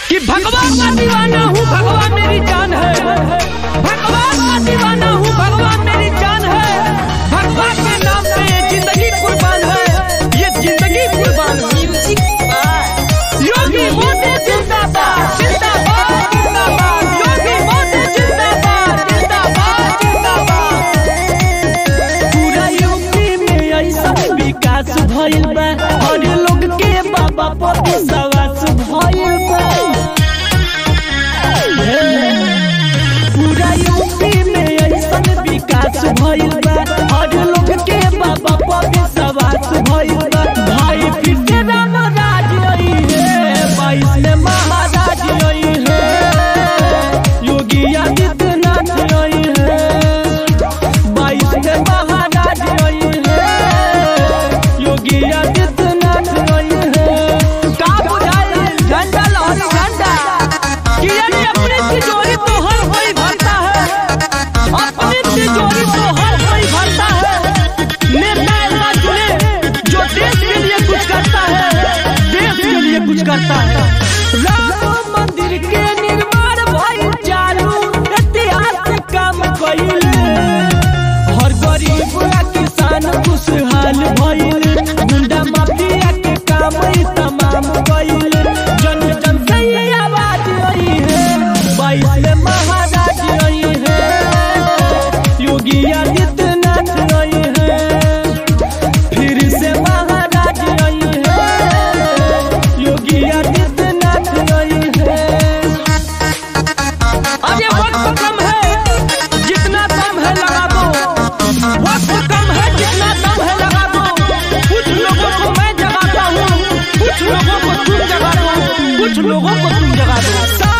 कि भगवान का दीवाना हूँ, भगवान मेरी जान है। भगवान का दीवाना हूँ, भगवान मेरी जान है। भगवान के नाम पे ये जिंदगी कुर्बान है, ये जिंदगी कुर्बान है। योगी मोदी जिंदाबाद, जिंदाबाद, जिंदाबाद। योगी मोदी जिंदाबाद, जिंदाबाद, जिंदाबाद। पूरा यूपी में ऐसा विकास भइल बा, हर लोग के बाबा पर विश्वास भइल बा। पूरा यूपी में ऐसा विकास भइल बा, हर लोग के बाबा पर विश्वास भइल बा। भाई फिर से राम राज आई है, 22 में महाराज आई है। योगी आदित्यनाथ आई है, 22 में महाराज आई है। योगी आदित्यनाथ आई है। का बुझाई झंडा लहर झंडा, कि यानी अपनी तिजोरी तो हर कोई भरता है, अपनी तिजोरी तो हर कोई भरता है। नेता ऐसा चुने जो देश के लिए कुछ करता है, देश के लिए कुछ करता है। राम मंदिर के निर्माण भइल चालू, इतिहास काम कइल। हर गरीब आ किसान खुशहाल भइल, गुंडा माफिया के काम ई तमाम कइल। जन जन से ये आवाज आई है, 22 में महाराज आई है। योगी आदित्यनाथ आई है, फिर से महाराज आई है। योगी आदित्यनाथ आई है। अब ये वक्त कम है, जितना दम है लगा दो। वक्त कम है, जितना दम है लगा दो। कुछ लोगों को मैं जगाता हूँ, कुछ लोगों को तुम जगा दो, कुछ लोगों को तुम जगा दो।